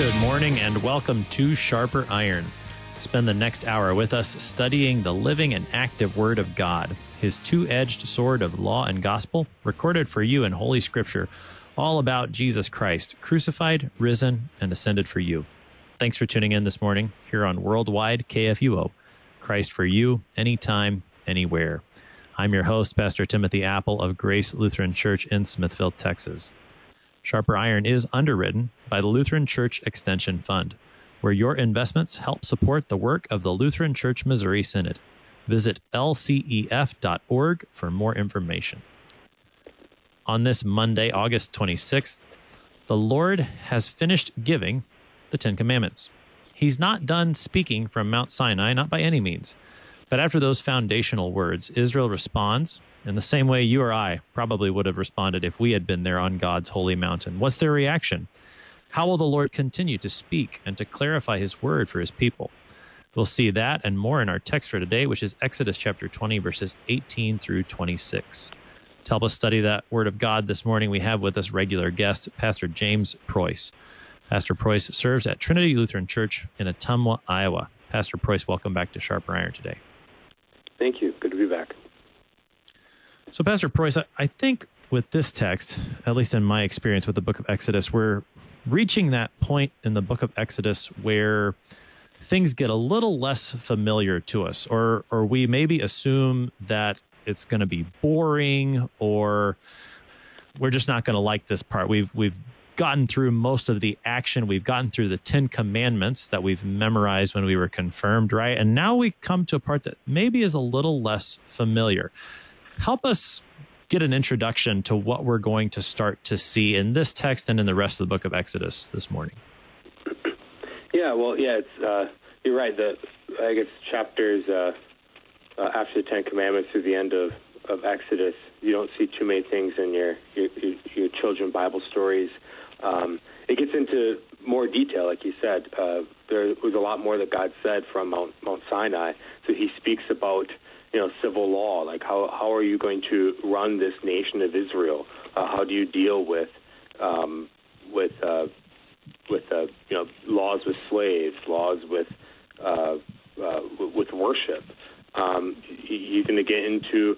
Good morning and welcome to Sharper Iron. Spend the next hour with us studying the living and active Word of God, His two-edged sword of law and gospel, recorded for you in Holy Scripture, all about Jesus Christ, crucified, risen, and ascended for you. Thanks for tuning in this morning here on Worldwide KFUO. Christ for you, anytime, anywhere. I'm your host, Pastor Timothy Apple of Grace Lutheran Church in Smithville, Texas. Sharper Iron is underwritten by the Lutheran Church Extension Fund, where your investments help support the work of the Lutheran Church Missouri Synod. Visit lcef.org for more information. On this Monday, August 26th, the Lord has finished giving the Ten Commandments. He's not done speaking from Mount Sinai, not by any means. But after those foundational words, Israel responds in the same way you or I probably would have responded if we had been there on God's holy mountain. What's their reaction? How will the Lord continue to speak and to clarify his word for his people? We'll see that and more in our text for today, which is Exodus chapter 20, verses 18 through 26. To help us study that word of God this morning, we have with us regular guest, Pastor James Preuss. Pastor Preuss serves at Trinity Lutheran Church in Ottumwa, Iowa. Pastor Preuss, welcome back to Sharper Iron today. Thank you. Good to be back. So, Pastor Preuss, I think with this text, at least in my experience with the book of Exodus, we're reaching that point in the book of Exodus where things get a little less familiar to us, or we maybe assume that it's going to be boring, or we're just not going to like this part. We've gotten through most of the action. We've gotten through the 10 Commandments that we've memorized when we were confirmed, right? And now we come to a part that maybe is a little less familiar. Help us get an introduction to what we're going to start to see in this text and in the rest of the book of Exodus this morning. It's you're right. I guess chapters after the Ten Commandments through the end of Exodus, you don't see too many things in your children Bible stories. It gets into more detail, like you said. There was a lot more that God said from Mount Sinai. So he speaks about civil law, like how are you going to run this nation of Israel? How do you deal with laws with slaves, laws with worship? You're going to get into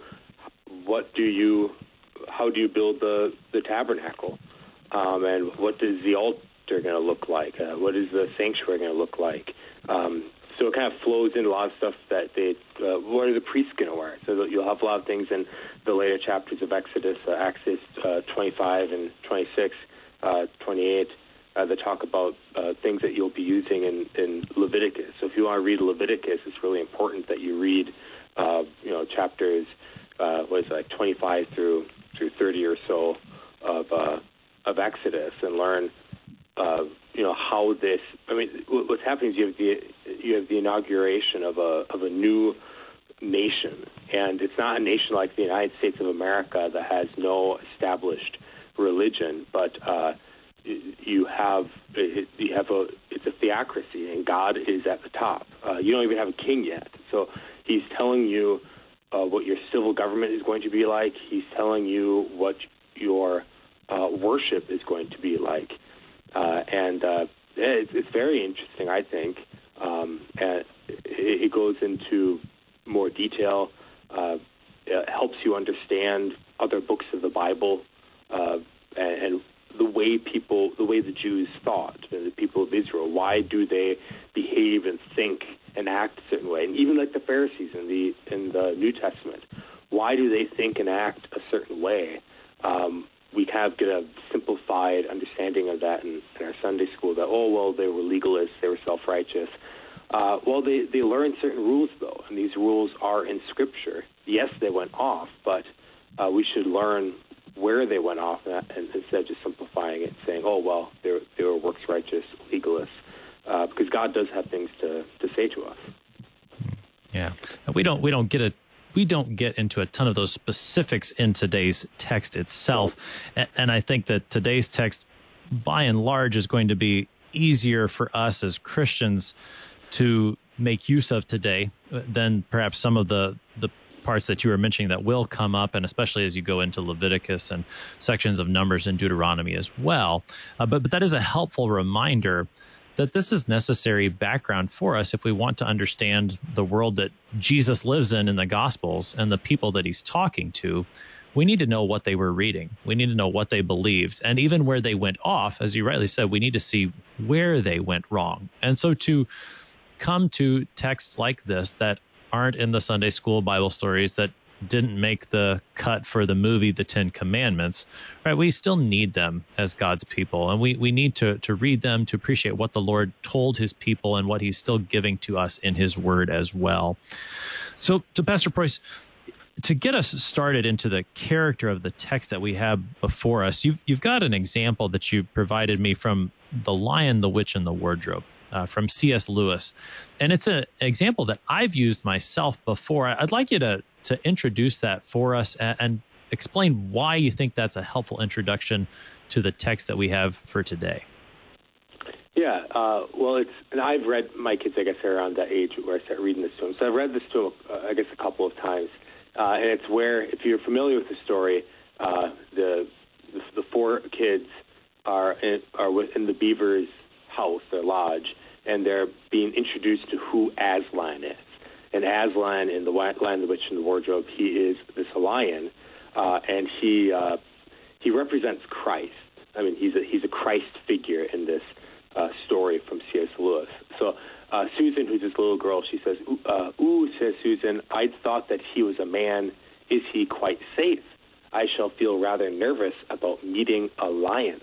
how do you build the tabernacle, and what does the altar going to look like? What is the sanctuary going to look like? So it kind of flows into a lot of stuff that what are the priests going to wear? So you'll have a lot of things in the later chapters of Exodus, Exodus 25 and 26, 28, that talk about things that you'll be using in Leviticus. So if you want to read Leviticus, it's really important that you read, chapters, 25 through 30 or so of Exodus, and learn how this. I mean, what's happening is you have the inauguration of a new nation, and it's not a nation like the United States of America that has no established religion, but it's a theocracy, and God is at the top. You don't even have a king yet, so he's telling you what your civil government is going to be like. He's telling you what your worship is going to be like. It's very interesting, I think. And it goes into more detail. It helps you understand other books of the Bible, and the way the Jews thought, the people of Israel. Why do they behave and think and act a certain way? And even like the Pharisees in the New Testament, why do they think and act a certain way? We kind of get a simplified understanding of that in our Sunday school, that, they were legalists, they were self-righteous. They learned certain rules, though, and these rules are in Scripture. Yes, they went off, but we should learn where they went off, and instead of just simplifying it, saying, they were works-righteous legalists, because God does have things to say to us. Yeah, we don't get into a ton of those specifics in today's text itself. And I think that today's text, by and large, is going to be easier for us as Christians to make use of today than perhaps some of the parts that you were mentioning that will come up, and especially as you go into Leviticus and sections of Numbers and Deuteronomy as well. But that is a helpful reminder that this is necessary background for us if we want to understand the world that Jesus lives in the Gospels and the people that he's talking to. We need to know what they were reading. We need to know what they believed. And even where they went off, as you rightly said, we need to see where they went wrong. And so to come to texts like this that aren't in the Sunday school Bible stories, that didn't make the cut for the movie The Ten Commandments, right? We still need them as God's people. And we need to read them to appreciate what the Lord told his people and what he's still giving to us in his word as well. So to Pastor Preuss, to get us started into the character of the text that we have before us, you've got an example that you provided me from The Lion, the Witch, and the Wardrobe from C.S. Lewis. And it's an example that I've used myself before. I'd like you to introduce that for us and explain why you think that's a helpful introduction to the text that we have for today. Yeah, and I've read, my kids, I guess, are around that age where I start reading this to them. So I've read this to them, I guess, a couple of times. And it's where, if you're familiar with the story, the four kids are in the beaver's house, their lodge, and they're being introduced to who Aslan is. And Aslan in The Lion, the Witch, and the Wardrobe, he is this lion, and he represents Christ. I mean, he's a Christ figure in this story from C.S. Lewis. So Susan, who's this little girl, she says, ooh, says Susan, I'd thought that he was a man. Is he quite safe? I shall feel rather nervous about meeting a lion.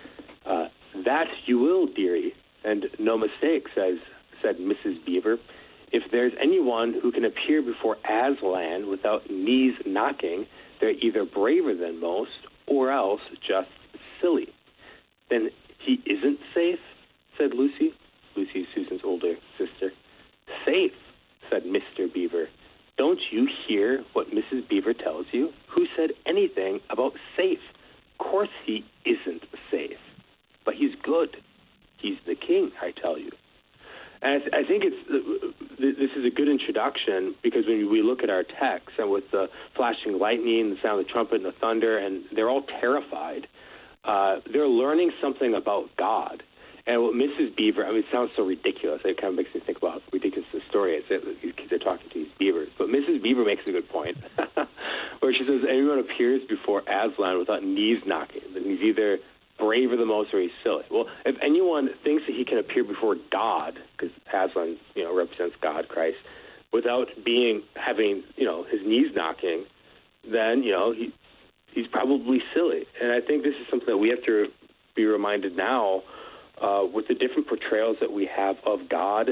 That you will, dearie, and no mistake, said Mrs. Beaver. If there's anyone who can appear before Aslan without knees knocking, they're either braver than most or else just silly. Then he isn't safe, said Lucy. Lucy, Susan's older sister. Safe, said Mr. Beaver. Don't you hear what Mrs. Beaver tells you? Who said anything about safe? Of course he isn't safe, but he's good. He's the king, I tell you. And I think this is a good introduction, because when we look at our text, and with the flashing lightning, the sound of the trumpet and the thunder, and they're all terrified, they're learning something about God. And what Mrs. Beaver, I mean, it sounds so ridiculous. It kind of makes me think about how ridiculous the story is. These kids are talking to these beavers. But Mrs. Beaver makes a good point, where she says, anyone appears before Aslan without knees knocking, then he's either braver than most or he's silly. Well, if anyone thinks that he can appear before God, because Aslan, represents God, Christ, without having his knees knocking, then, he's probably silly. And I think this is something that we have to be reminded now, with the different portrayals that we have of God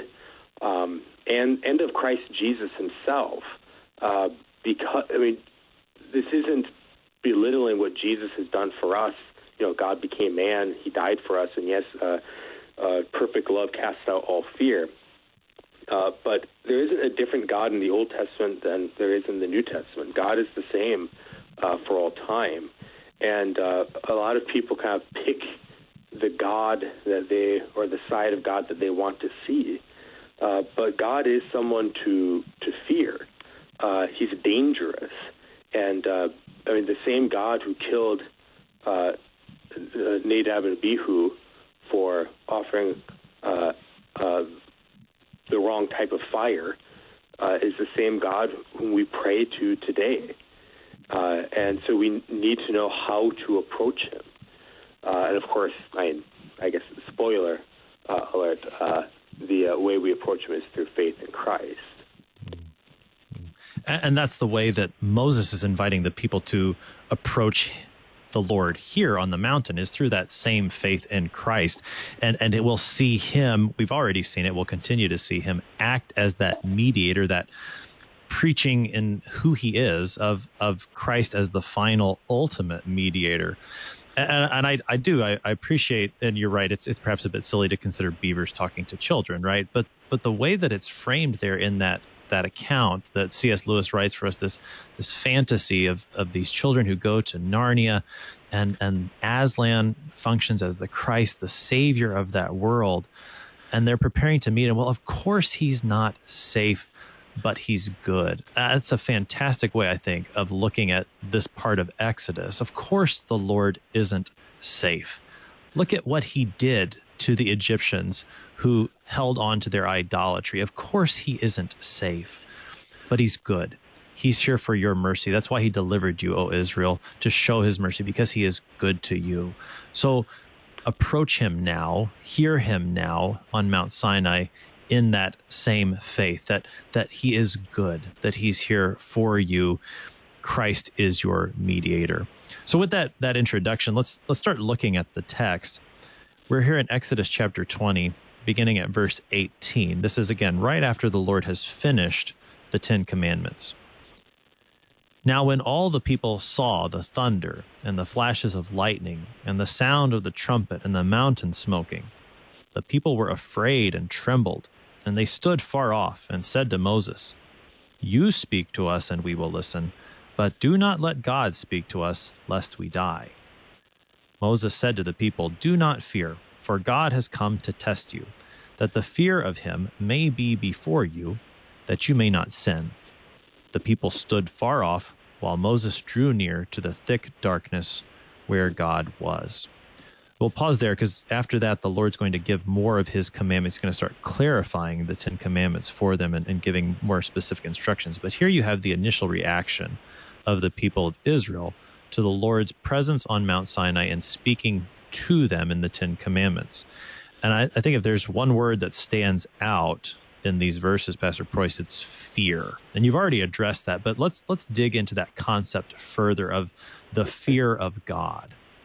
and of Christ Jesus himself. Because, this isn't belittling what Jesus has done for us. God became man, he died for us, and yes, perfect love casts out all fear. But there isn't a different God in the Old Testament than there is in the New Testament. God is the same for all time. And a lot of people kind of pick the God or the side of God that they want to see. But God is someone to fear. He's dangerous. And, the same God who killed Nadab and Abihu for offering the wrong type of fire is the same God whom we pray to today. And so we need to know how to approach him. And of course, I guess, spoiler alert, the way we approach him is through faith in Christ. And that's the way that Moses is inviting the people to approach the Lord here on the mountain, is through that same faith in Christ. And it will see him, we've already seen it, we'll continue to see him act as that mediator, that preaching in who he is, of Christ as the final ultimate mediator. And I appreciate, and you're right, it's perhaps a bit silly to consider beavers talking to children, right? But the way that it's framed there in that account that C.S. Lewis writes for us, this fantasy of these children who go to Narnia, and Aslan functions as the Christ, the savior of that world, and they're preparing to meet him. Well, of course he's not safe, but he's good. That's a fantastic way, I think, of looking at this part of Exodus. Of course the Lord isn't safe. Look at what he did to the Egyptians who held on to their idolatry. Of course he isn't safe, but he's good. He's here for your mercy. That's why he delivered you, O Israel, to show his mercy, because he is good to you. So approach him now, hear him now on Mount Sinai in that same faith, that he is good, that he's here for you. Christ is your mediator. So with that introduction, let's start looking at the text. We're here in Exodus chapter 20, beginning at verse 18. This is, again, right after the Lord has finished the 10 Commandments. Now when all the people saw the thunder and the flashes of lightning and the sound of the trumpet and the mountain smoking, the people were afraid and trembled, and they stood far off and said to Moses, "You speak to us and we will listen, but do not let God speak to us, lest we die." Moses said to the people, "Do not fear, for God has come to test you, that the fear of him may be before you, that you may not sin." The people stood far off, while Moses drew near to the thick darkness where God was. We'll pause there, because after that, the Lord's going to give more of his commandments. He's going to start clarifying the 10 Commandments for them and giving more specific instructions. But here you have the initial reaction of the people of Israel to the Lord's presence on Mount Sinai and speaking to them in the 10 Commandments. And I think if there's one word that stands out in these verses, Pastor Preuss, it's fear. And you've already addressed that, but let's dig into that concept further of the fear of God.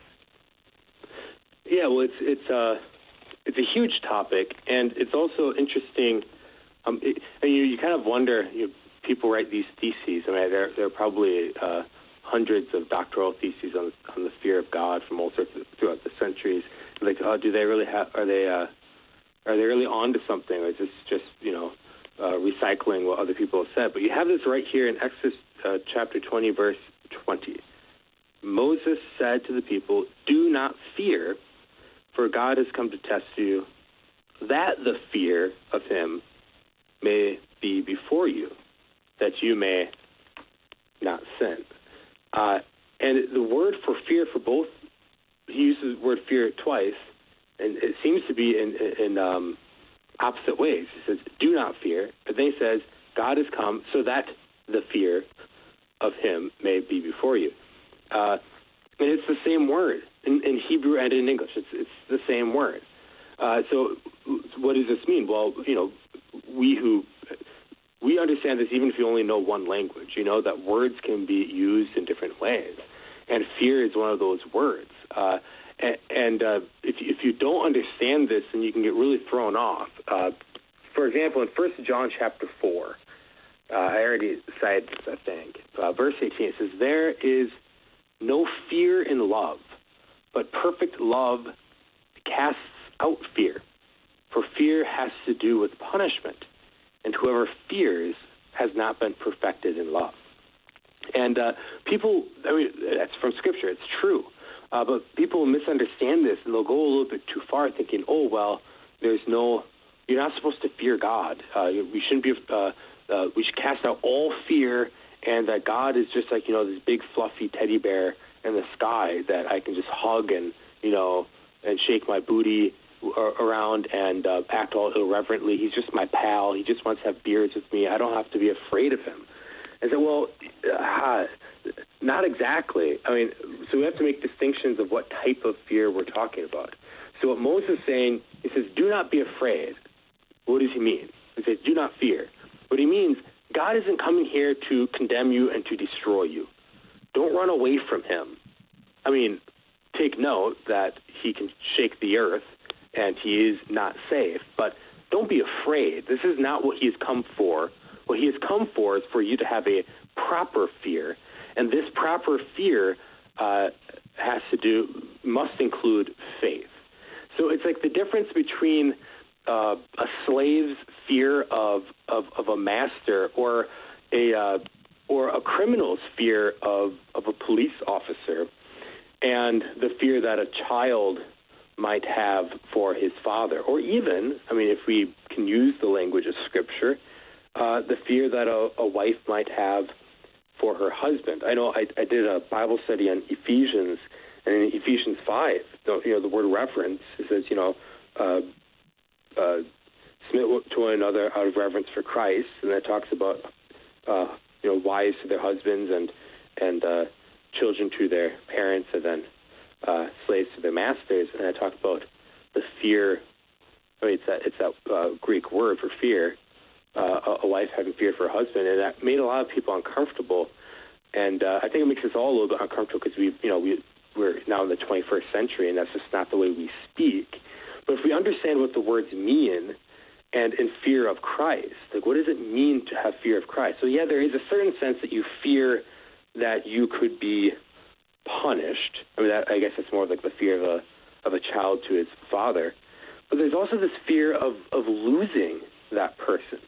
Yeah, well, it's a huge topic, and it's also interesting. You kind of wonder. People write these theses. I mean, there are probably hundreds of doctoral theses on the fear of God from all sorts throughout the centuries. Like, do they really have? Are they really onto something, or is this just recycling what other people have said? But you have this right here in Exodus chapter 20, verse 20. Moses said to the people, "Do not fear, for God has come to test you, that the fear of him may be before you, that you may not sin." And the word for fear for both, he uses the word fear twice, and it seems to be in opposite ways. He says, "Do not fear," but then he says, "God has come so that the fear of him may be before you." And it's the same word in Hebrew and in English. It's the same word. So what does this mean? Well, we understand this even if you only know one language. You know that words can be used in different ways, and fear is one of those words. If you don't understand this, then you can get really thrown off. For example, in 1 John chapter 4, I already cited this, I think. Verse 18, it says, "There is no fear in love, but perfect love casts out fear. For fear has to do with punishment, and whoever fears has not been perfected in love." And people, that's from Scripture, it's true. But people misunderstand this, and they'll go a little bit too far, thinking, "Oh, well, you're not supposed to fear God. We shouldn't be. We should cast out all fear, and that God is just like this big fluffy teddy bear in the sky that I can just hug and shake my booty around and act all irreverently. He's just my pal. He just wants to have beers with me. I don't have to be afraid of him." And so, well, not exactly. I mean, so we have to make distinctions of what type of fear we're talking about. So what Moses is saying, he says, "Do not be afraid." What does he mean? He says, "Do not fear." What he means, God isn't coming here to condemn you and to destroy you. Don't run away from him. I mean, take note that he can shake the earth and he is not safe, but don't be afraid. This is not what he has come for. What he has come for is for you to have a proper fear, and this proper fear must include faith. So it's like the difference between a slave's fear of a master or a criminal's fear of a police officer, and the fear that a child might have for his father, or even, if we can use the language of Scripture, the fear that a wife might have for her husband. I know I did a Bible study on Ephesians, and in Ephesians 5, the word reverence, it says, submit to one another out of reverence for Christ, and that talks about wives to their husbands and children to their parents, and then slaves to their masters. And I talk about the fear. I mean, it's that Greek word for fear. A wife having fear for her husband, and that made a lot of people uncomfortable. And I think it makes us all a little bit uncomfortable because we're now in the 21st century, and that's just not the way we speak. But if we understand what the words mean, and in fear of Christ, like what does it mean to have fear of Christ? So yeah, there is a certain sense that you fear that you could be punished. I mean, I guess it's more like the fear of a child to his father. But there's also this fear of losing that person.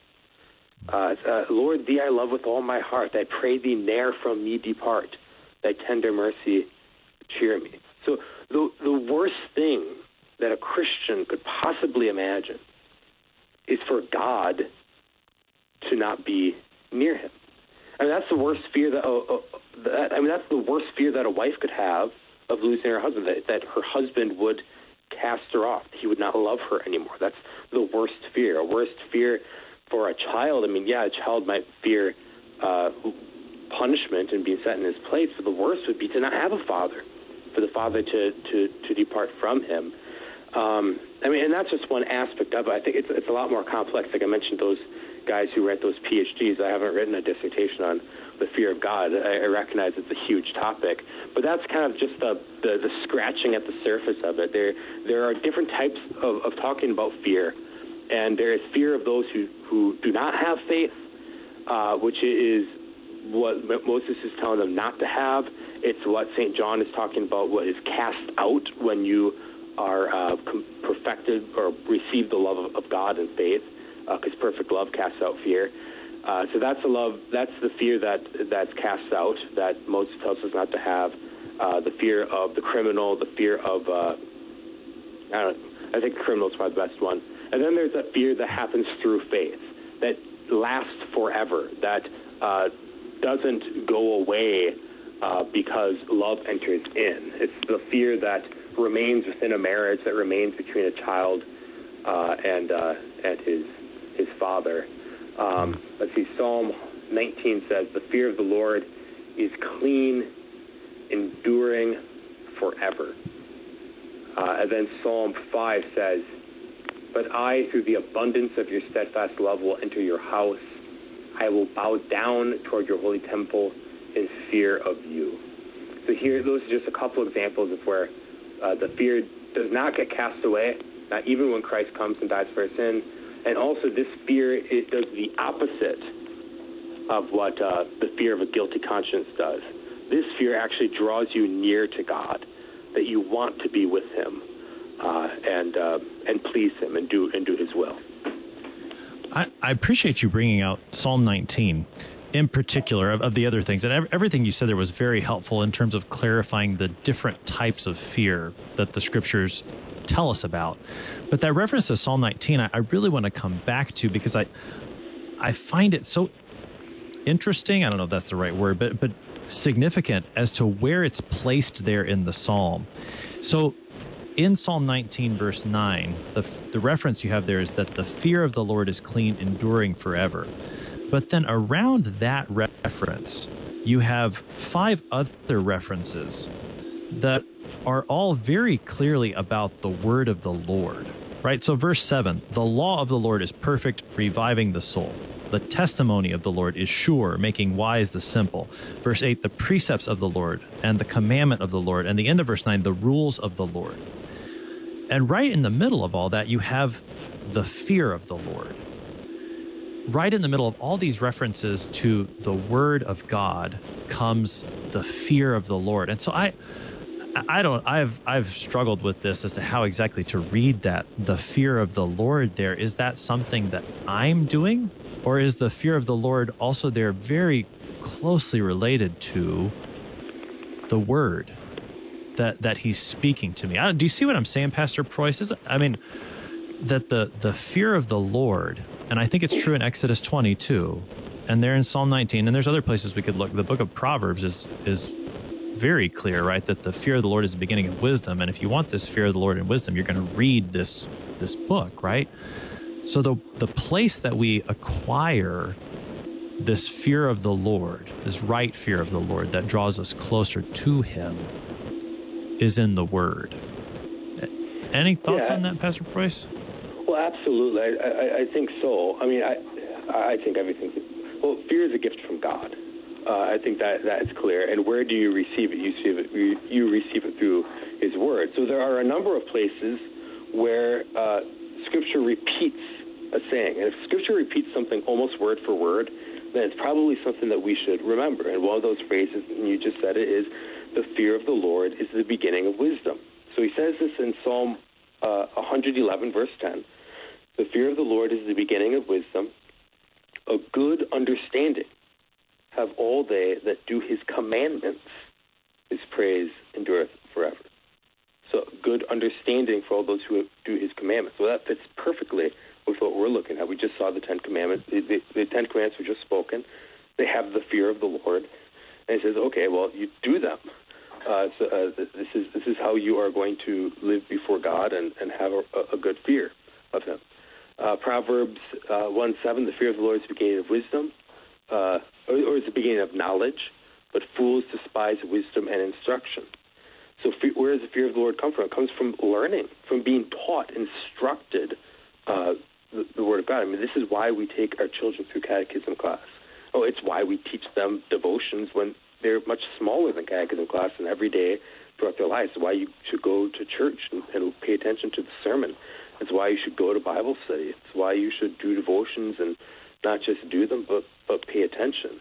Lord, thee I love with all my heart. I pray thee ne'er from me depart. Thy tender mercy cheer me. So the worst thing that a Christian could possibly imagine is for God to not be near him. I mean, that's the worst fear that's the worst fear that a wife could have of losing her husband, that her husband would cast her off. He would not love her anymore. That's the worst fear. A worst fear for a child. I mean, yeah, a child might fear punishment and being set in his place, but the worst would be to not have a father, for the father to depart from him. I mean, and that's just one aspect of it. I think it's a lot more complex. Like I mentioned, those guys who write those PhDs, I haven't written a dissertation on the fear of God. I recognize it's a huge topic, but that's kind of just the scratching at the surface of it. There are different types of talking about fear, and there is fear of those who do not have faith, which is what Moses is telling them not to have. It's what St. John is talking about, what is cast out when you are perfected or receive the love of God in faith, because perfect love casts out fear. So that's the fear that's cast out, that Moses tells us not to have. The fear of the criminal, the fear of, I think the criminal is probably the best one. And then there's that fear that happens through faith, that lasts forever, that doesn't go away because love enters in. It's the fear that remains within a marriage, that remains between a child and his father. Let's see, Psalm 19 says, the fear of the Lord is clean, enduring forever. And then Psalm 5 says, but I, through the abundance of your steadfast love, will enter your house. I will bow down toward your holy temple in fear of you. So here, those are just a couple examples of where the fear does not get cast away, not even when Christ comes and dies for our sin. And also this fear, it does the opposite of what the fear of a guilty conscience does. This fear actually draws you near to God, that you want to be with him and please him and do his will. I appreciate you bringing out Psalm 19 in particular of the other things. And everything you said there was very helpful in terms of clarifying the different types of fear that the scriptures tell us about. But that reference to Psalm 19, I really want to come back to, because I find it so interesting. I don't know if that's the right word, but significant as to where it's placed there in the Psalm. So in Psalm 19, verse 9, the reference you have there is that the fear of the Lord is clean, enduring forever. But then around that reference, you have 5 other references that are all very clearly about the word of the Lord, right? So verse 7, the law of the Lord is perfect, reviving the soul. The testimony of the Lord is sure, making wise the simple. Verse 8, the precepts of the Lord and the commandment of the Lord. And the end of verse 9, the rules of the Lord. And right in the middle of all that, you have the fear of the Lord. Right in the middle of all these references to the word of God comes the fear of the Lord. And so I've struggled with this as to how exactly to read that. The fear of the Lord there, is that something that I'm doing? Or is the fear of the Lord also there very closely related to the word that he's speaking to me? Do you see what I'm saying, Pastor Preuss? That the fear of the Lord, and I think it's true in Exodus 22, and there in Psalm 19, and there's other places we could look. The book of Proverbs is very clear, right, that the fear of the Lord is the beginning of wisdom. And if you want this fear of the Lord and wisdom, you're going to read this this book, right? So the place that we acquire this fear of the Lord, this right fear of the Lord that draws us closer to him, is in the Word. Any thoughts on that, Pastor Preuss? Well, absolutely. I think so. I mean, I think everything. Well, fear is a gift from God. I think that is clear. And where do you receive it? You receive it through His Word. So there are a number of places where Scripture repeats a saying. And if Scripture repeats something almost word for word, then it's probably something that we should remember. And one of those phrases, and you just said it, is the fear of the Lord is the beginning of wisdom. So he says this in Psalm 111, verse 10. The fear of the Lord is the beginning of wisdom. A good understanding have all they that do his commandments. His praise endureth forever. So good understanding for all those who do his commandments. Well, that fits perfectly with what we're looking at. We just saw the Ten Commandments. The Ten Commandments were just spoken. They have the fear of the Lord. And he says, okay, well, you do them. This is how you are going to live before God and have a good fear of him. Proverbs 1:7, the fear of the Lord is the beginning of wisdom, or is the beginning of knowledge, but fools despise wisdom and instruction. So where does the fear of the Lord come from? It comes from learning, from being taught, instructed the Word of God. I mean, this is why we take our children through catechism class. Oh, it's why we teach them devotions when they're much smaller than catechism class and every day throughout their lives. It's why you should go to church and pay attention to the sermon. It's why you should go to Bible study. It's why you should do devotions and not just do them, but pay attention.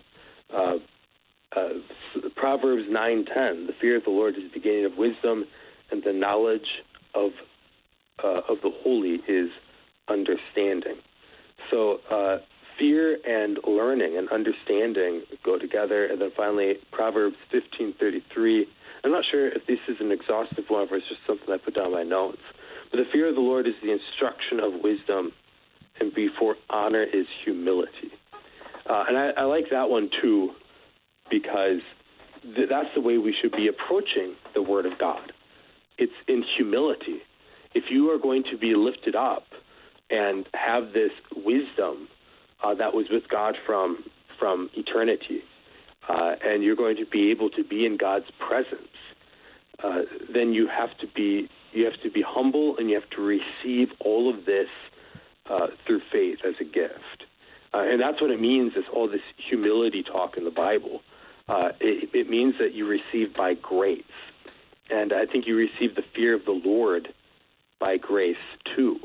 Proverbs 9:10, the fear of the Lord is the beginning of wisdom, and the knowledge of the holy is understanding. So fear and learning and understanding go together. And then finally, Proverbs 15:33. I'm not sure if this is an exhaustive one or it's just something I put down in my notes. But the fear of the Lord is the instruction of wisdom, and before honor is humility. And I like that one, too, because that's the way we should be approaching the Word of God. It's in humility. If you are going to be lifted up and have this wisdom that was with God from eternity, and you're going to be able to be in God's presence, then you have to be humble, and you have to receive all of this through faith as a gift. And that's what it means, is all this humility talk in the Bible. It means that you receive by grace. And I think you receive the fear of the Lord by grace, too.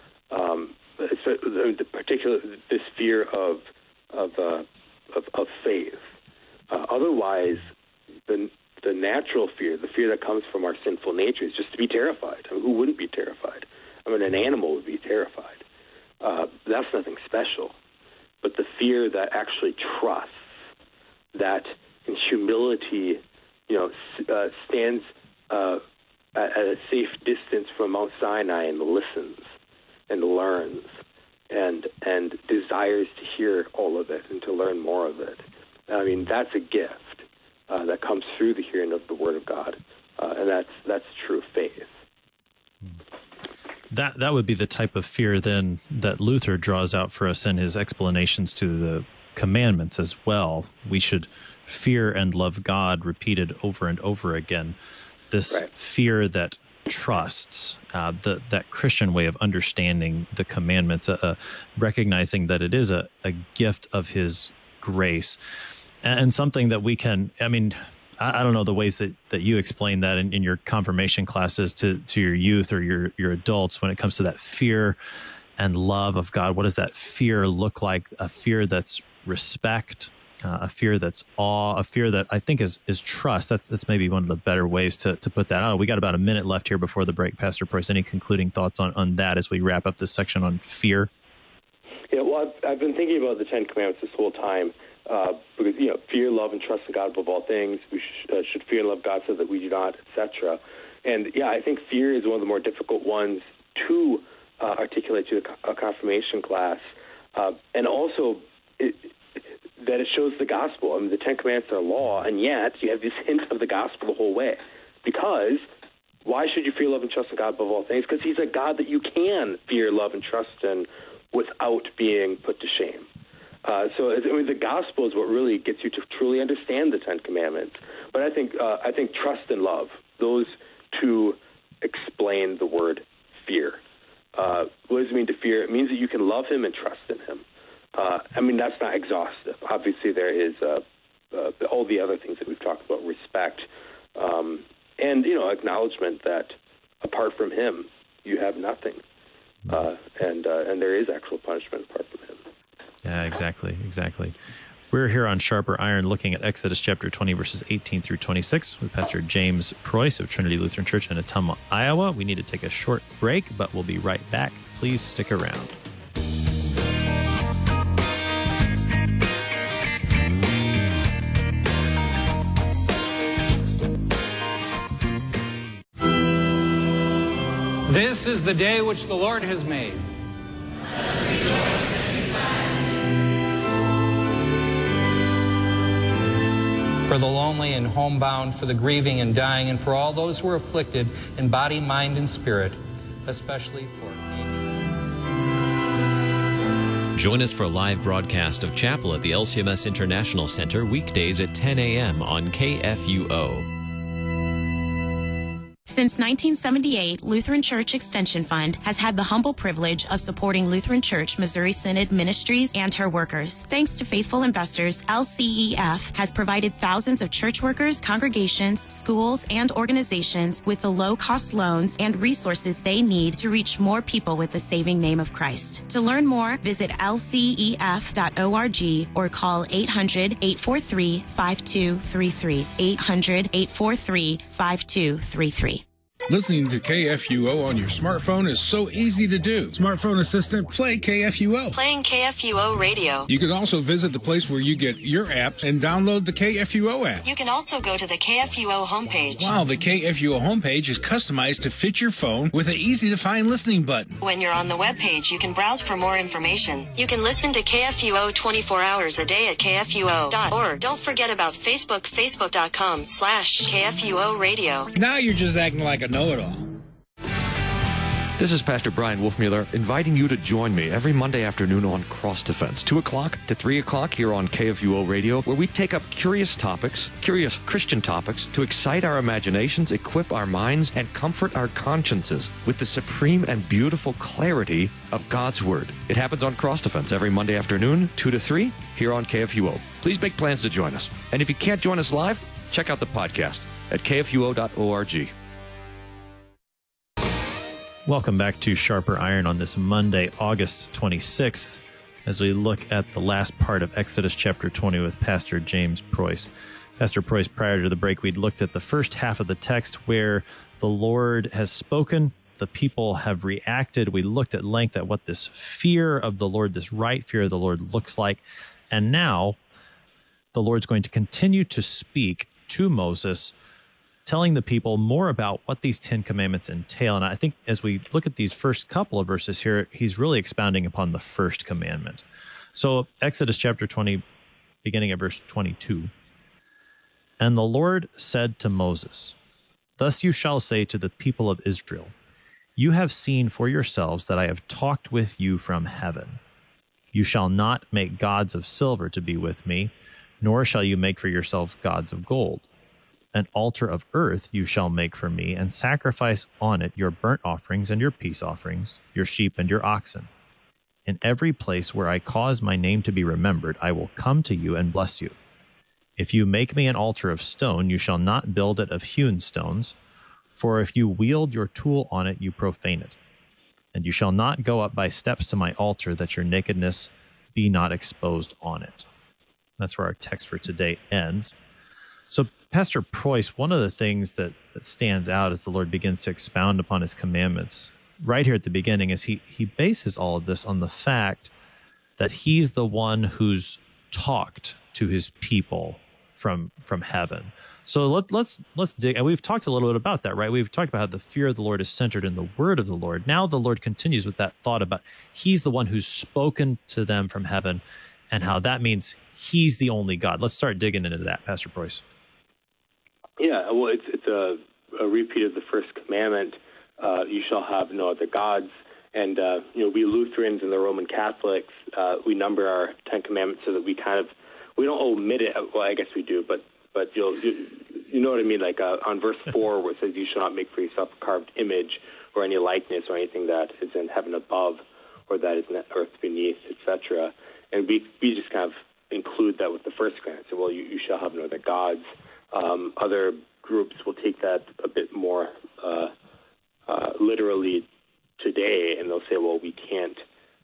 Particularly this fear of faith. Otherwise, the natural fear, the fear that comes from our sinful nature, is just to be terrified. I mean, who wouldn't be terrified? I mean, an animal would be terrified. That's nothing special. But the fear that actually trusts, that in humility, stands at a safe distance from Mount Sinai and listens and learns and desires to hear all of it and to learn more of it. I mean, that's a gift that comes through the hearing of the Word of God, and that's true faith. That would be the type of fear then that Luther draws out for us in his explanations to the commandments as well. We should fear and love God, repeated over and over again. This fear that trusts, that Christian way of understanding the commandments, recognizing that it is a gift of his grace, and something that we can, I mean, I don't know the ways that you explain that in your confirmation classes to your youth or your adults when it comes to that fear and love of God. What does that fear look like? A fear that's respect, a fear that's awe, a fear that I think is trust. That's maybe one of the better ways to put that out. We got about a minute left here before the break. Pastor Preuss, any concluding thoughts on that as we wrap up this section on fear? Yeah, well, I've been thinking about the Ten Commandments this whole time. Because, fear, love, and trust in God above all things. We should fear and love God so that we do not, etc. And, I think fear is one of the more difficult ones to articulate to a confirmation class. And also that it shows the gospel. I mean, the Ten Commandments are law, and yet you have this hint of the gospel the whole way. Because why should you fear, love, and trust in God above all things? Because he's a God that you can fear, love, and trust in without being put to shame. The gospel is what really gets you to truly understand the Ten Commandments. But I think trust and love, those two explain the word fear. What does it mean to fear? It means that you can love him and trust in him. That's not exhaustive. Obviously, there is all the other things that we've talked about, respect, and acknowledgement that apart from him, you have nothing, and there is actual punishment apart from him. Yeah, exactly. We're here on Sharper Iron looking at Exodus chapter 20, verses 18 through 26 with Pastor James Preuss of Trinity Lutheran Church in Ottumwa, Iowa. We need to take a short break, but we'll be right back. Please stick around. This is the day which the Lord has made. For the lonely and homebound, for the grieving and dying, and for all those who are afflicted in body, mind, and spirit, especially for... Join us for a live broadcast of Chapel at the LCMS International Center weekdays at 10 a.m. on KFUO. Since 1978, Lutheran Church Extension Fund has had the humble privilege of supporting Lutheran Church Missouri Synod ministries and her workers. Thanks to faithful investors, LCEF has provided thousands of church workers, congregations, schools, and organizations with the low-cost loans and resources they need to reach more people with the saving name of Christ. To learn more, visit lcef.org or call 800-843-5233, 800-843-5233. Listening to KFUO on your smartphone is so easy to do. Smartphone assistant, play KFUO. Playing KFUO radio. You can also visit the place where you get your apps and download the KFUO app. You can also go to the KFUO homepage. Wow, the KFUO homepage is customized to fit your phone with an easy-to-find listening button. When you're on the webpage, you can browse for more information. You can listen to KFUO 24 hours a day at KFUO.org. Don't forget about Facebook, facebook.com/KFUO radio. Now you're just acting like a know-it-all. This is Pastor Brian Wolfmueller inviting you to join me every Monday afternoon on Cross Defense, 2 o'clock to 3 o'clock here on KFUO Radio, where we take up curious Christian topics, to excite our imaginations, equip our minds, and comfort our consciences with the supreme and beautiful clarity of God's Word. It happens on Cross Defense every Monday afternoon, 2 to 3, here on KFUO. Please make plans to join us. And if you can't join us live, check out the podcast at kfuo.org. Welcome back to Sharper Iron on this Monday, August 26th, as we look at the last part of Exodus chapter 20 with Pastor James Preuss. Pastor Preuss, prior to the break, we'd looked at the first half of the text where the Lord has spoken, the people have reacted. We looked at length at what this fear of the Lord, this right fear of the Lord looks like. And now the Lord's going to continue to speak to Moses, telling the people more about what these 10 commandments entail. And I think as we look at these first couple of verses here, he's really expounding upon the first commandment. So Exodus chapter 20, beginning at verse 22. And the Lord said to Moses, "Thus you shall say to the people of Israel, you have seen for yourselves that I have talked with you from heaven. You shall not make gods of silver to be with me, nor shall you make for yourself gods of gold. An altar of earth you shall make for me, and sacrifice on it your burnt offerings and your peace offerings, your sheep and your oxen. In every place where I cause my name to be remembered, I will come to you and bless you. If you make me an altar of stone, you shall not build it of hewn stones, for if you wield your tool on it, you profane it. And you shall not go up by steps to my altar, that your nakedness be not exposed on it." That's where our text for today ends. So, Pastor Preuss, one of the things that stands out as the Lord begins to expound upon his commandments right here at the beginning is he bases all of this on the fact that he's the one who's talked to his people from heaven. So let's dig, and we've talked a little bit about that, right? We've talked about how the fear of the Lord is centered in the word of the Lord. Now the Lord continues with that thought about he's the one who's spoken to them from heaven, and how that means he's the only God. Let's start digging into that, Pastor Preuss. Yeah, well, it's a repeat of the first commandment, you shall have no other gods. And, we Lutherans and the Roman Catholics, we number our 10 commandments so that we don't omit it. Well, I guess we do, but you know what I mean? Like on verse 4 where it says you shall not make for yourself a carved image or any likeness or anything that is in heaven above or that is in earth beneath, etc. And we just kind of include that with the first commandment. So, well, you shall have no other gods. Other groups will take that a bit more literally today, and they'll say, well, we can't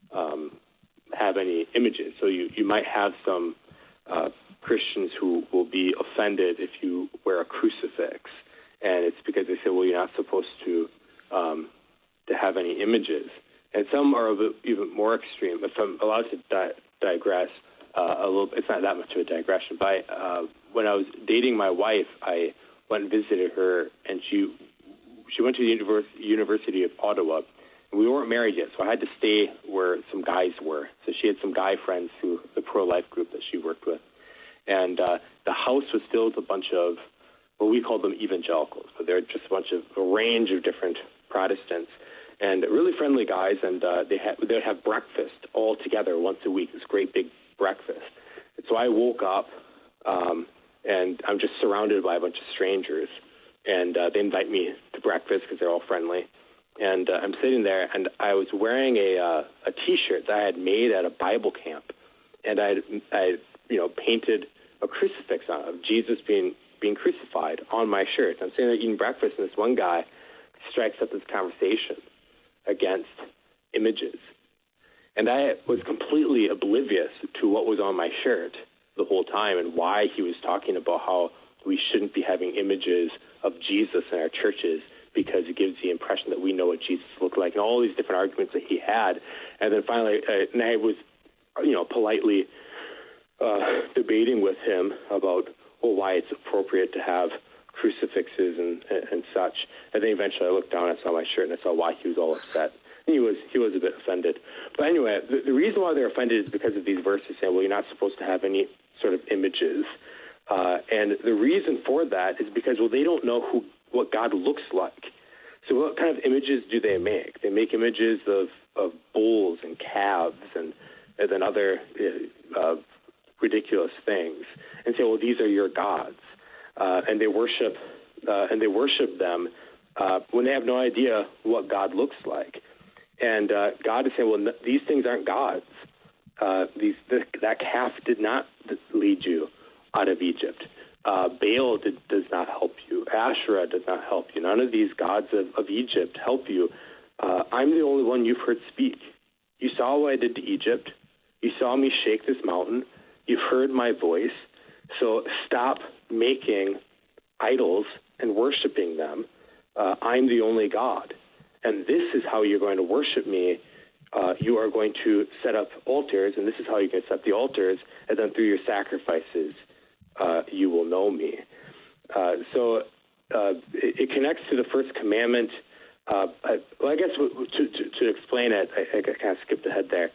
have any images. So you might have some Christians who will be offended if you wear a crucifix, and it's because they say, well, you're not supposed to have any images. And some are even more extreme. If I'm allowed to digress a little, it's not that much of a digression. But when I was dating my wife, I went and visited her, and she went to the University of Ottawa. And we weren't married yet, so I had to stay where some guys were. So she had some guy friends through the pro-life group that she worked with. And the house was filled with a bunch of, well, we call them evangelicals, but they're just a range of different Protestants, and really friendly guys, and they'd have breakfast all together once a week, this great big breakfast. And so I woke up, and I'm just surrounded by a bunch of strangers, and they invite me to breakfast because they're all friendly. And I'm sitting there, and I was wearing a T-shirt that I had made at a Bible camp, and I painted a crucifix on of Jesus being crucified on my shirt. I'm sitting there eating breakfast, and this one guy strikes up this conversation against images. And I was completely oblivious to what was on my shirt the whole time and why he was talking about how we shouldn't be having images of Jesus in our churches because it gives the impression that we know what Jesus looked like, and all these different arguments that he had. And then finally, and I was, politely debating with him about, why it's appropriate to have crucifixes and such. And then eventually I looked down and saw my shirt, and I saw why he was all upset. And he was a bit offended. But anyway, the reason why they're offended is because of these verses saying, well, you're not supposed to have any sort of images. And the reason for that is because, they don't know what God looks like. So what kind of images do they make? They make images of bulls and calves and then other ridiculous things, and say, well, these are your gods, and they worship them when they have no idea what God looks like. And God is saying, well, these things aren't gods. That calf did not lead you out of Egypt. Baal does not help you. Asherah does not help you. None of these gods of Egypt help you. I'm the only one you've heard speak. You saw what I did to Egypt. You saw me shake this mountain. You've heard my voice. So stop making idols and worshiping them. I'm the only God. And this is how you're going to worship me. You are going to set up altars, and this is how you can set up the altars, and then through your sacrifices, you will know me. So it connects to the first commandment. I guess to explain it, I kind of skipped ahead there.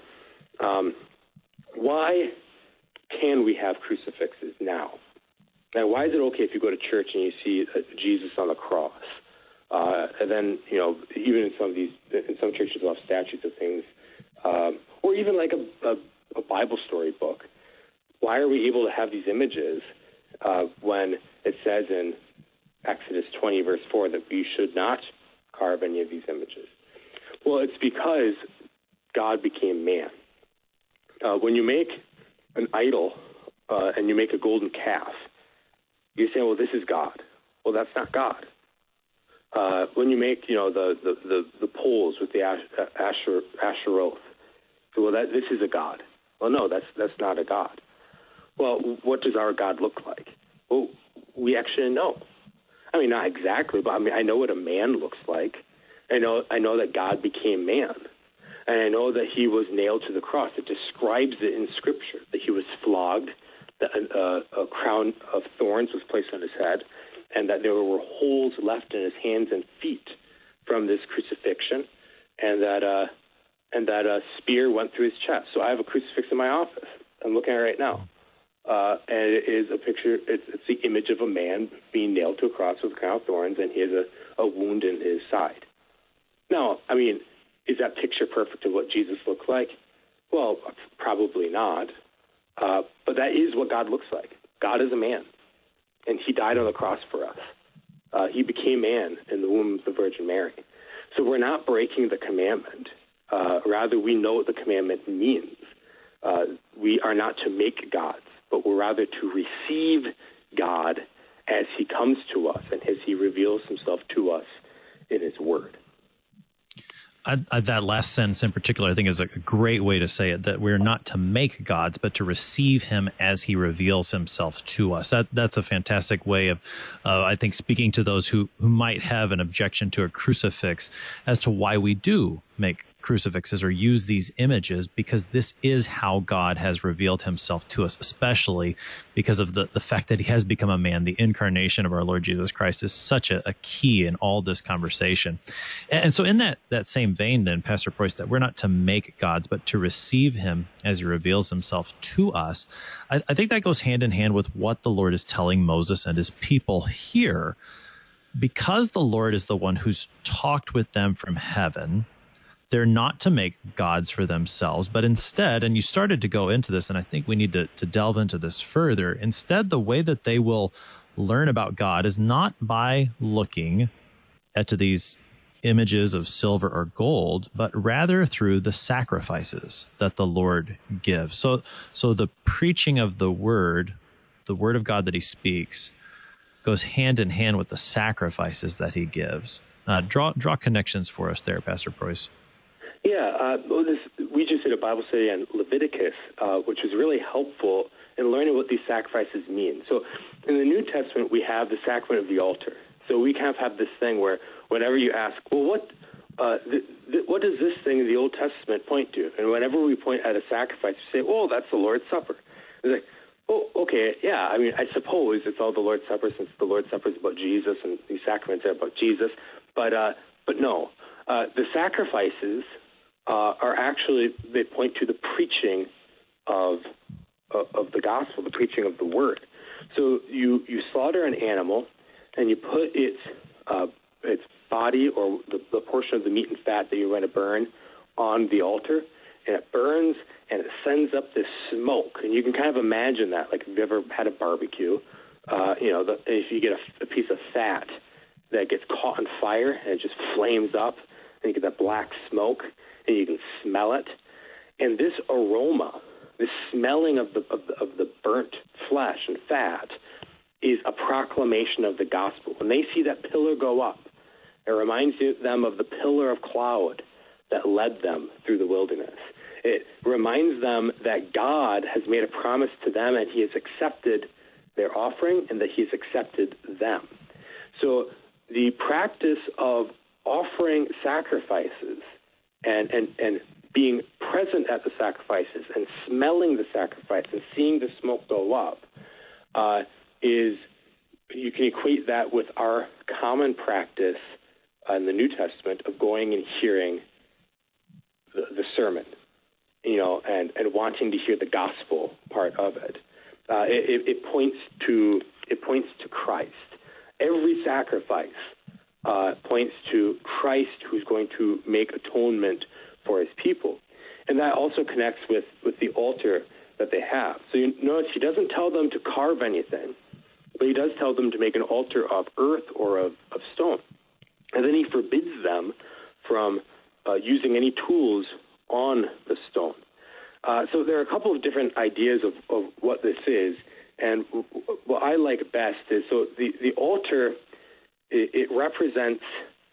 Why can we have crucifixes now? Now, why is it okay if you go to church and you see Jesus on the cross? And then, even in some churches they'll have statues of things, or even like a Bible story book. Why are we able to have these images when it says in Exodus 20, verse 4, that we should not carve any of these images? Well, it's because God became man. When you make an idol and you make a golden calf, you're saying, well, this is God. Well, that's not God. When you make, the poles with the Asheroth, so, well, this is a God. Well, no, that's not a God. Well, what does our God look like? Well, we actually know. I mean, not exactly, but I know what a man looks like. I know that God became man. And I know that he was nailed to the cross. It describes it in Scripture, that he was flogged, that a crown of thorns was placed on his head, and that there were holes left in his hands and feet from this crucifixion, and that a spear went through his chest. So I have a crucifix in my office. I'm looking at it right now. and it is a picture. It's the image of a man being nailed to a cross with a crown of thorns, and he has a wound in his side. Now, I mean, is that picture perfect of what Jesus looked like? Well, probably not. But that is what God looks like. God is a man, and he died on the cross for us. He became man in the womb of the Virgin Mary. So we're not breaking the commandment. Rather, we know what the commandment means. We are not to make gods, but we're rather to receive God as he comes to us and as he reveals himself to us in his word. That last sentence in particular, I think, is a great way to say it, that we're not to make gods, but to receive him as he reveals himself to us. That's a fantastic way of, I think, speaking to those who might have an objection to a crucifix as to why we do make crucifixes or use these images, because this is how God has revealed himself to us, especially because of the fact that he has become a man. The incarnation of our Lord Jesus Christ is such a key in all this conversation. And so in that same vein, then, Pastor Preuss, that we're not to make gods, but to receive him as he reveals himself to us, I think that goes hand in hand with what the Lord is telling Moses and his people here. Because the Lord is the one who's talked with them from heaven, they're not to make gods for themselves, but instead, and you started to go into this, and I think we need to delve into this further, instead, the way that they will learn about God is not by looking at these images of silver or gold, but rather through the sacrifices that the Lord gives. So the preaching of the word of God that he speaks, goes hand in hand with the sacrifices that he gives. Draw connections for us there, Pastor Preuss. Yeah, we just did a Bible study on Leviticus, which was really helpful in learning what these sacrifices mean. So in the New Testament, we have the sacrament of the altar. So we kind of have this thing where whenever you ask, well, what does this thing in the Old Testament point to? And whenever we point at a sacrifice, we say, well, that's the Lord's Supper. It's like, oh, okay, yeah, I mean, I suppose it's all the Lord's Supper, since the Lord's Supper is about Jesus and these sacraments are about Jesus. But no, the sacrifices are actually, they point to the preaching of the gospel, the preaching of the word. So you slaughter an animal and you put its body or the portion of the meat and fat that you're going to burn on the altar, and it burns and it sends up this smoke. And you can kind of imagine that, like if you've ever had a barbecue, if you get a piece of fat that gets caught on fire and it just flames up, and you get that black smoke, and you can smell it. And this aroma, this smelling of the burnt flesh and fat, is a proclamation of the gospel. When they see that pillar go up, it reminds them of the pillar of cloud that led them through the wilderness. It reminds them that God has made a promise to them, and he has accepted their offering, and that he has accepted them. So the practice of offering sacrifices and being present at the sacrifices and smelling the sacrifice and seeing the smoke go up is, you can equate that with our common practice in the New Testament of going and hearing the sermon, and wanting to hear the gospel part of it. It points to Christ. Every sacrifice points to Christ, who's going to make atonement for his people. And that also connects with the altar that they have. So you notice he doesn't tell them to carve anything, but he does tell them to make an altar of earth or of stone. And then he forbids them from using any tools on the stone. So there are a couple of different ideas of what this is. And what I like best is, so the altar, it represents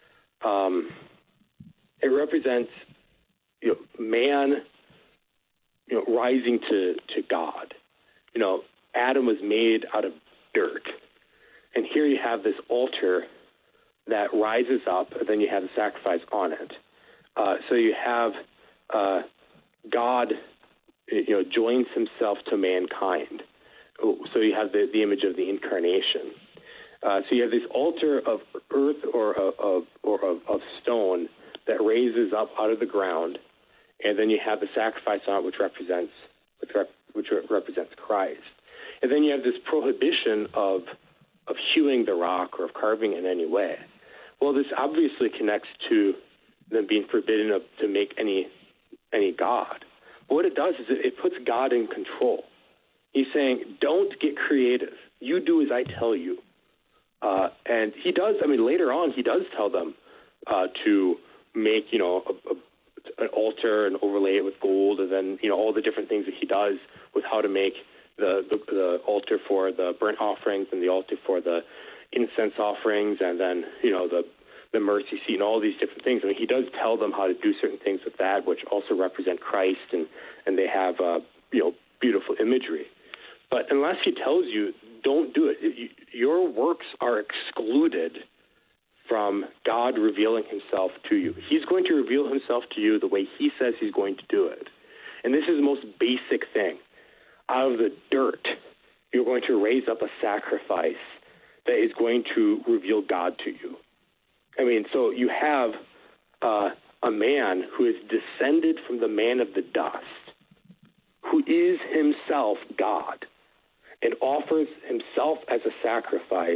man, rising to God. Adam was made out of dirt, and here you have this altar that rises up, and then you have the sacrifice on it. So you have God, joins himself to mankind. So you have the image of the incarnation. So you have this altar of earth or of stone that raises up out of the ground, and then you have the sacrifice on it, which represents Christ. And then you have this prohibition of hewing the rock or of carving in any way. Well, this obviously connects to them being forbidden to make any god. But what it does is it puts God in control. He's saying, don't get creative. You do as I tell you. And he does, later on, he does tell them to make, an altar and overlay it with gold, and then, all the different things that he does with how to make the altar for the burnt offerings and the altar for the incense offerings, and then, the mercy seat and all these different things. He does tell them how to do certain things with that, which also represent Christ, and they have, beautiful imagery. But unless he tells you, don't do it. Your works are excluded from God revealing himself to you. He's going to reveal himself to you the way he says he's going to do it. And this is the most basic thing. Out of the dirt, you're going to raise up a sacrifice that is going to reveal God to you. So you have a man who is descended from the man of the dust, who is himself God, and offers himself as a sacrifice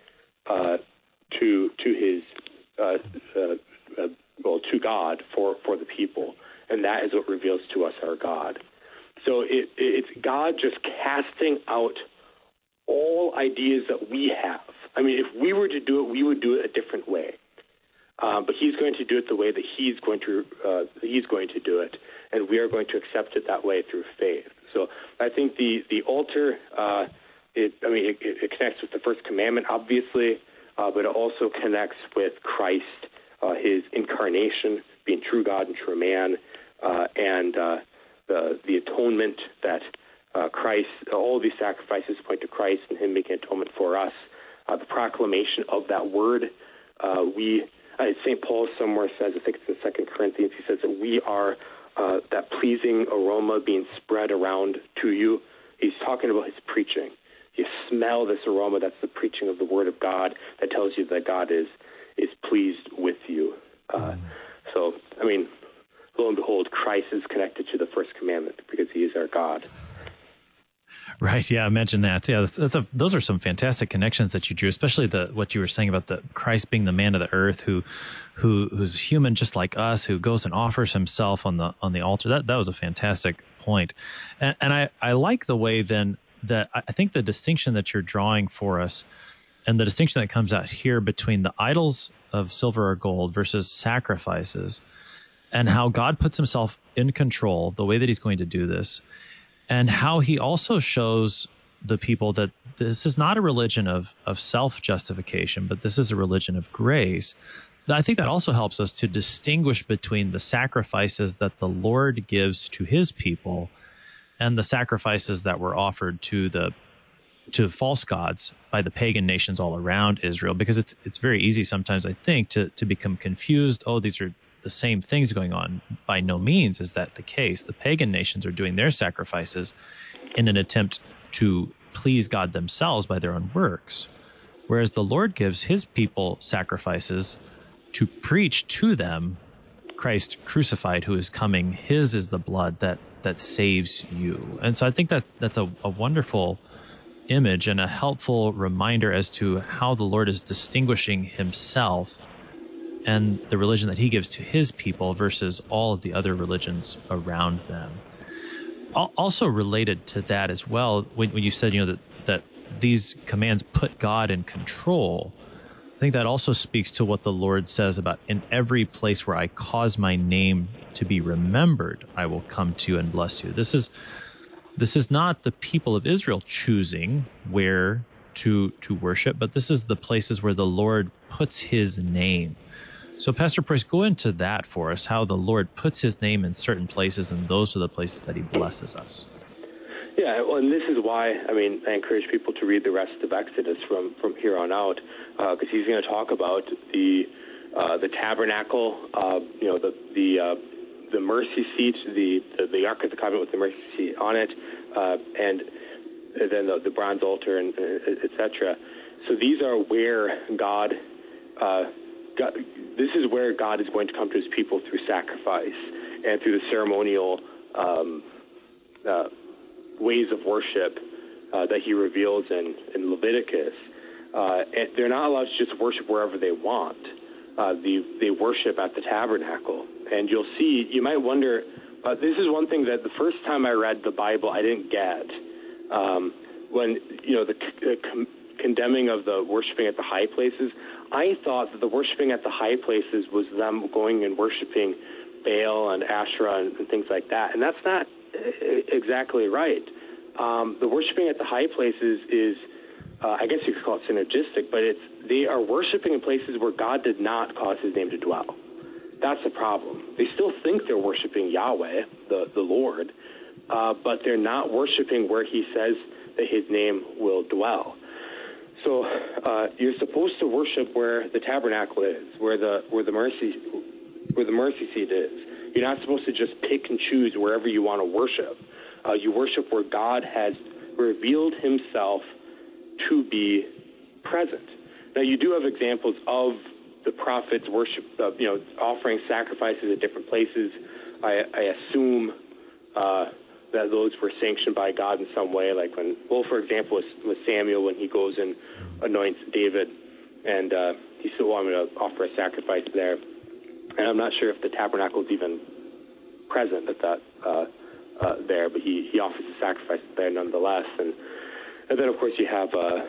to God for the people, and that is what reveals to us our God. So it's God just casting out all ideas that we have. If we were to do it, we would do it a different way. But he's going to do it the way that he's going to do it, and we are going to accept it that way through faith. So I think the altar, it connects with the first commandment, obviously, but it also connects with Christ, his incarnation, being true God and true man, and the atonement that Christ, all these sacrifices point to Christ and him making atonement for us. The proclamation of that word, St. Paul somewhere says, I think it's in 2 Corinthians, he says that we are that pleasing aroma being spread around to you. He's talking about his preaching. You smell this aroma. That's the preaching of the word of God that tells you that God is pleased with you. So, lo and behold, Christ is connected to the first commandment because he is our God. Right. Yeah, I mentioned that. Yeah, those are some fantastic connections that you drew, especially what you were saying about the Christ being the man of the earth, who's human just like us, who goes and offers himself on the altar. That was a fantastic point, and I like the way then that I think the distinction that you're drawing for us, and the distinction that comes out here between the idols of silver or gold versus sacrifices, and how God puts himself in control of the way that he's going to do this. And how he also shows the people that this is not a religion of self-justification, but this is a religion of grace. I think that also helps us to distinguish between the sacrifices that the Lord gives to his people and the sacrifices that were offered to false gods by the pagan nations all around Israel. Because it's very easy sometimes, I think, to become confused. Oh, these are the same things going on. By no means is that the case. The pagan nations are doing their sacrifices in an attempt to please God themselves by their own works, whereas the Lord gives his people sacrifices to preach to them Christ crucified, who is coming. His is the blood that saves you. And so I think that's a wonderful image and a helpful reminder as to how the Lord is distinguishing himself and the religion that he gives to his people versus all of the other religions around them. Also related to that as well, when you said, that these commands put God in control, I think that also speaks to what the Lord says about, in every place where I cause my name to be remembered, I will come to you and bless you. This is not the people of Israel choosing where to worship, but this is the places where the Lord puts his name. So, Pastor Price, go into that for us, how the Lord puts his name in certain places, and those are the places that he blesses us. Yeah, well, and this is why, I encourage people to read the rest of Exodus from here on out, because he's going to talk about the tabernacle, the mercy seat, the Ark of the Covenant with the mercy seat on it, and then the bronze altar, and etc. So these are where God, this is where God is going to come to his people through sacrifice and through the ceremonial ways of worship that he reveals in Leviticus. And they're not allowed to just worship wherever they want. They worship at the tabernacle. And you'll see, you might wonder, this is one thing that the first time I read the Bible I didn't get. When, the condemning of the worshiping at the high places, I thought that the worshiping at the high places was them going and worshiping Baal and Asherah and things like that. And that's not exactly right. The worshiping at the high places is, I guess you could call it synergistic, but they are worshiping in places where God did not cause his name to dwell. That's the problem. They still think they're worshiping Yahweh, the Lord, but they're not worshiping where he says that his name will dwell. So you're supposed to worship where the tabernacle is, where the mercy seat is. You're not supposed to just pick and choose wherever you want to worship. You worship where God has revealed himself to be present. Now, you do have examples of the prophets worship, offering sacrifices at different places. I assume that those were sanctioned by God in some way, like for example, with Samuel, when he goes and anoints David, and he still wanted to offer a sacrifice there. And I'm not sure if the tabernacle is even present at that there, but he offers a sacrifice there nonetheless. And then, of course, you have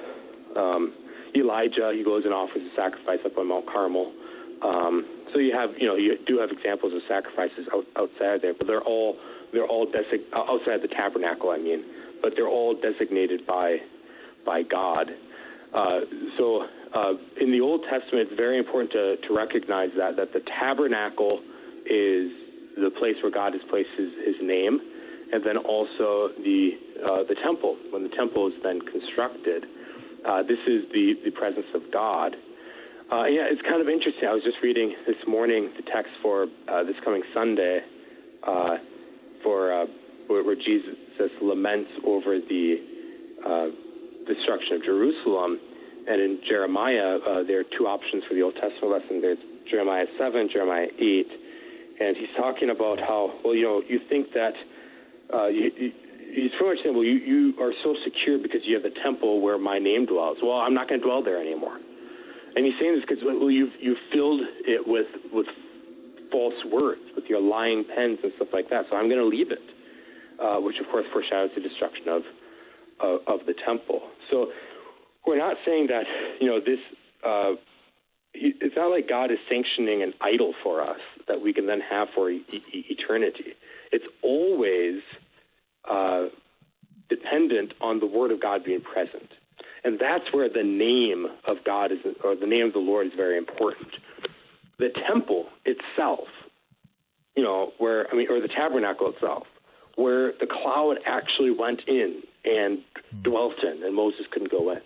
Elijah. He goes and offers a sacrifice up on Mount Carmel. So you do have examples of sacrifices outside there, but they're all outside the tabernacle. I mean, but they're all designated by God. So in the Old Testament, it's very important to recognize that the tabernacle is the place where God has placed his name, and then also the temple. When the temple is then constructed, this is the presence of God. It's kind of interesting. I was just reading this morning the text for this coming Sunday, where Jesus laments over the destruction of Jerusalem. And in Jeremiah, there are two options for the Old Testament lesson. There's Jeremiah 7, Jeremiah 8. And he's talking about how, you think that, he's pretty much saying, you are so secure because you have the temple where my name dwells. Well, I'm not going to dwell there anymore. And he's saying this because, you've filled it with false words, with your lying pens and stuff like that. So I'm going to leave it, which, of course, foreshadows the destruction of the temple. So we're not saying that, this it's not like God is sanctioning an idol for us that we can then have for eternity. It's always dependent on the Word of God being present. And that's where the name of God or the name of the Lord is very important. The temple itself, or the tabernacle itself, where the cloud actually went in and dwelt in, and Moses couldn't go in.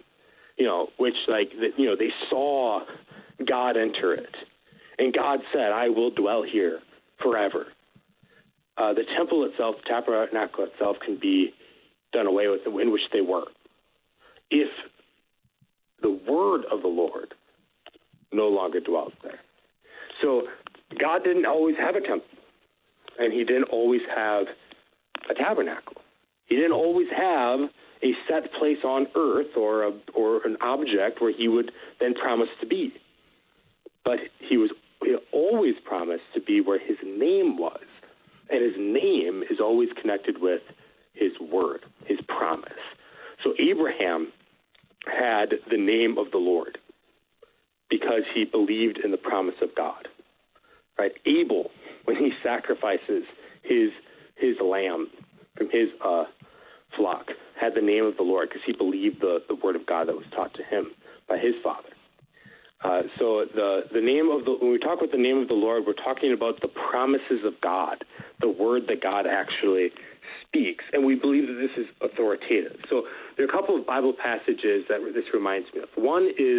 They saw God enter it. And God said, I will dwell here forever. The temple itself, the tabernacle itself, can be done away with, in which they were, if the word of the Lord no longer dwells there. So God didn't always have a temple, and he didn't always have a tabernacle. He didn't always have a set place on earth or an object where he would then promise to be. But he always promised to be where his name was. And his name is always connected with his word, his promise. So Abraham had the name of the Lord because he believed in the promise of God. Right? Abel, when he sacrifices his lamb from his flock, had the name of the Lord because he believed the word of God that was taught to him by his father. So the name of when we talk about the name of the Lord, we're talking about the promises of God, the word that God actually speaks, and we believe that this is authoritative. So there are a couple of Bible passages that this reminds me of. One is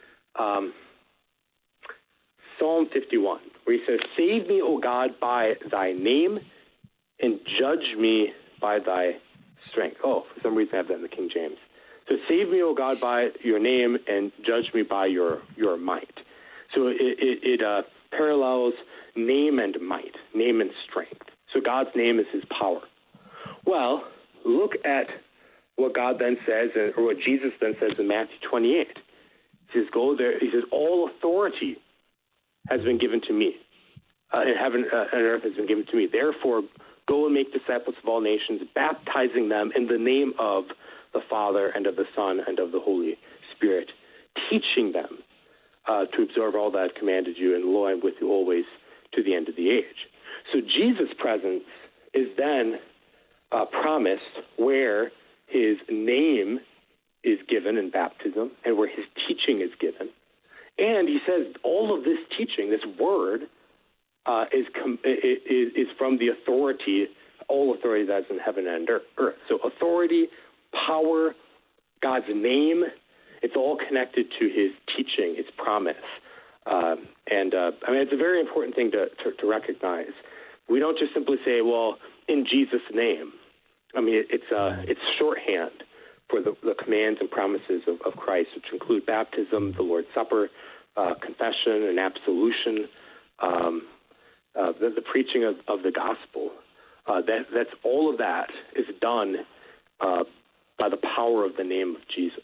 Psalm 51, where he says, "Save me, O God, by thy name, and judge me by thy strength." Oh, for some reason I have that in the King James. So save me, O God, by your name, and judge me by your might. So it parallels name and might, name and strength. So God's name is his power. Well, look at what God then says, or what Jesus then says in Matthew 28. He says, go there. He says, all authority has been given to me. In heaven and earth has been given to me. Therefore, go and make disciples of all nations, baptizing them in the name of the Father and of the Son and of the Holy Spirit, teaching them to observe all that I've commanded you, and lo, I'm with you always to the end of the age. So Jesus' presence is then promised where his name is given in baptism and where his teaching is given. And he says all of this teaching, this word, is from the authority, all authority that's in heaven and earth. So authority, power, God's name, it's all connected to his teaching, his promise. I mean, it's a very important thing to recognize. We don't just simply say, well, in Jesus' name. I mean, it's shorthand for the commands and promises of Christ, which include baptism, the Lord's Supper, confession and absolution, the preaching of the gospel. That's all of that is done by the power of the name of Jesus.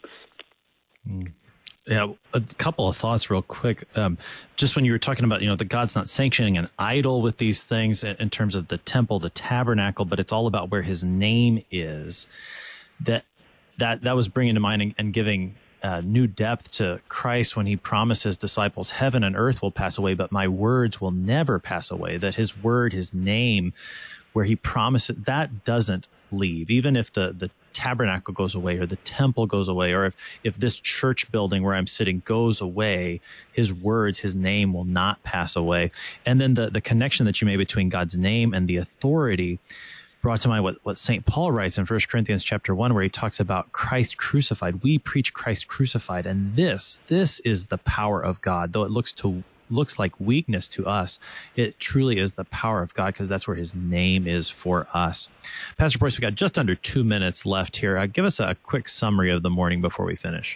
Yeah, a couple of thoughts real quick. Just when you were talking about, that God's not sanctioning an idol with these things in terms of the temple, the tabernacle, but it's all about where his name is. That was bringing to mind and giving new depth to Christ when he promised his disciples, heaven and earth will pass away, but my words will never pass away. That his word, his name, where he promised it, that doesn't leave. Even if the tabernacle goes away or the temple goes away, or if this church building where I'm sitting goes away, his words, his name will not pass away. And then the connection that you made between God's name and the authority brought to mind what St. Paul writes in 1 Corinthians chapter 1, where he talks about Christ crucified. We preach Christ crucified, and this is the power of God. Though it looks like weakness to us, it truly is the power of God, because that's where his name is for us. Pastor Boyce, we got just under 2 minutes left here. Give us a quick summary of the morning before we finish.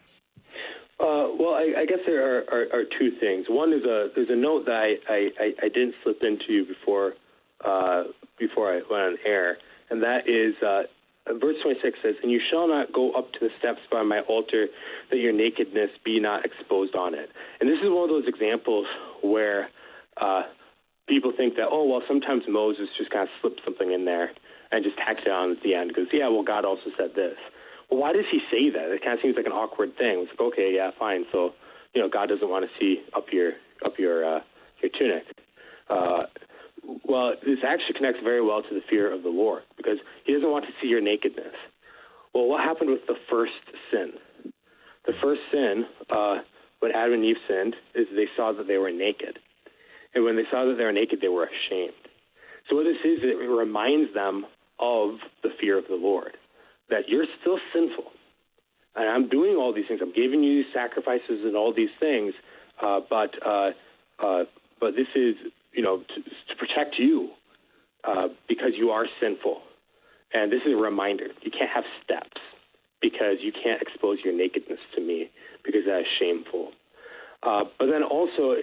Well, I guess there are two things. One is there's a note that I didn't slip into you before I went on air, and that is verse 26 says, "And you shall not go up to the steps by my altar, that your nakedness be not exposed on it." And this is one of those examples where people think that, oh, well, sometimes Moses just kind of slipped something in there and just tacked it on at the end because, yeah, well, God also said this. Well, why does he say that? It kind of seems like an awkward thing. It's like, okay, yeah, fine. So, God doesn't want to see up your tunic. Well, this actually connects very well to the fear of the Lord, because he doesn't want to see your nakedness. Well, what happened with the first sin? The first sin, when Adam and Eve sinned, is they saw that they were naked. And when they saw that they were naked, they were ashamed. So what this is, it reminds them of the fear of the Lord, that you're still sinful. And I'm doing all these things. I'm giving you these sacrifices and all these things, but this is, to protect you because you are sinful. And this is a reminder. You can't have steps because you can't expose your nakedness to me, because that is shameful. But then also,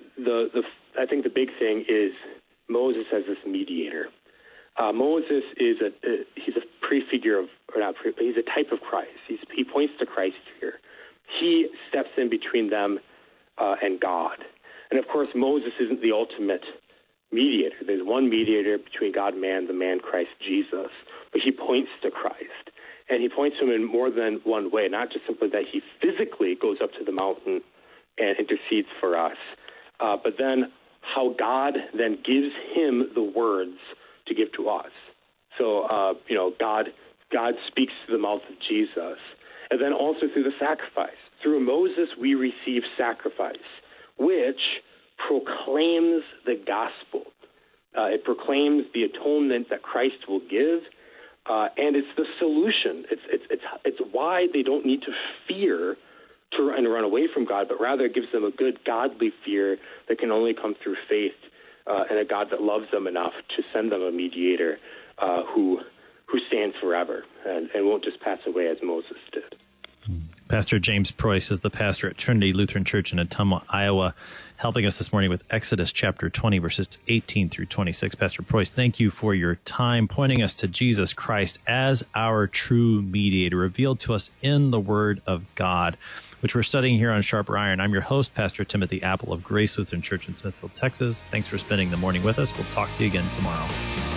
I think the big thing is Moses as this mediator. Moses is he's a prefigure of, or not, he's a type of Christ. He points to Christ here. He steps in between them and God. And of course, Moses isn't the ultimate mediator. There's one mediator between God and man, the man Christ Jesus. But he points to Christ. And he points to him in more than one way, not just simply that he physically goes up to the mountain and intercedes for us, but then how God then gives him the words to give to us. So, God speaks through the mouth of Jesus. And then also through the sacrifice. Through Moses, we receive sacrifice, which proclaims the gospel. It proclaims the atonement that Christ will give, and it's the solution. It's why they don't need to fear to run away from God, but rather it gives them a good godly fear that can only come through faith in a God that loves them enough to send them a mediator who stands forever and won't just pass away as Moses did. Pastor James Preuss is the pastor at Trinity Lutheran Church in Ottumwa, Iowa, helping us this morning with Exodus chapter 20, verses 18 through 26. Pastor Preuss, thank you for your time pointing us to Jesus Christ as our true mediator, revealed to us in the Word of God, which we're studying here on Sharper Iron. I'm your host, Pastor Timothy Apple of Grace Lutheran Church in Smithfield, Texas. Thanks for spending the morning with us. We'll talk to you again tomorrow.